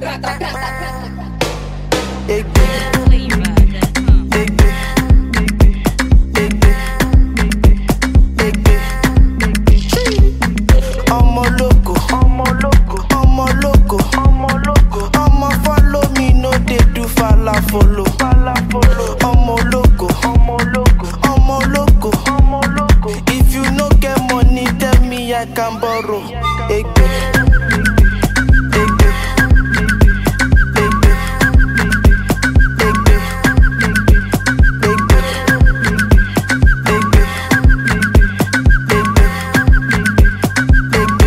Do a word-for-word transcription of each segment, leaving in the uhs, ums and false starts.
Follow, omo loco, omo loco, omo loco, omo loco. If you no get money, tell me I can borrow. Egbe, egbe, egbe, egbe, egbe, egbe, egbe,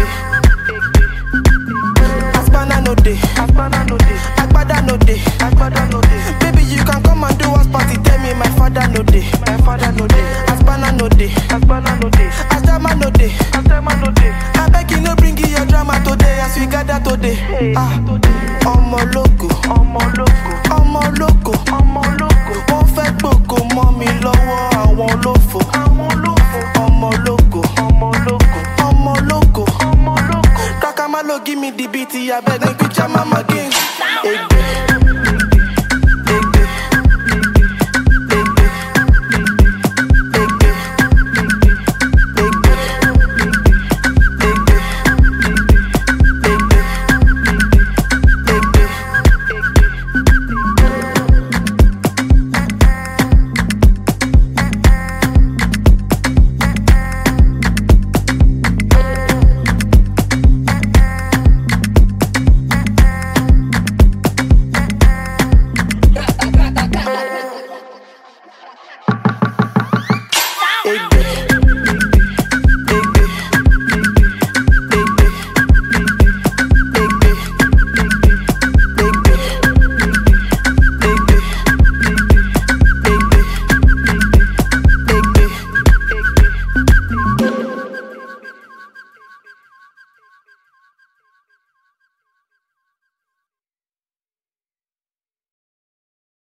egbe. Aspana no dey, aspana no dey, agbada no dey, agbada no dey. You can come and do us party, tell me my father no day. My father no day. Aspana no day. Aspana no day. Asjama no day. Asjama no day. I beg you no bring your drama today as we gather today. Hey. Ah, omo loco, omo loco, omo loco, omo loco. Wọ́n fẹ́ gboko mọ́ mi lọ́wọ́ àwọn olófò. Àwọn olófò. Omo loco, omo loco, omo loco, omo loco. Kaka malo give me the beat, I beg make you jam am again.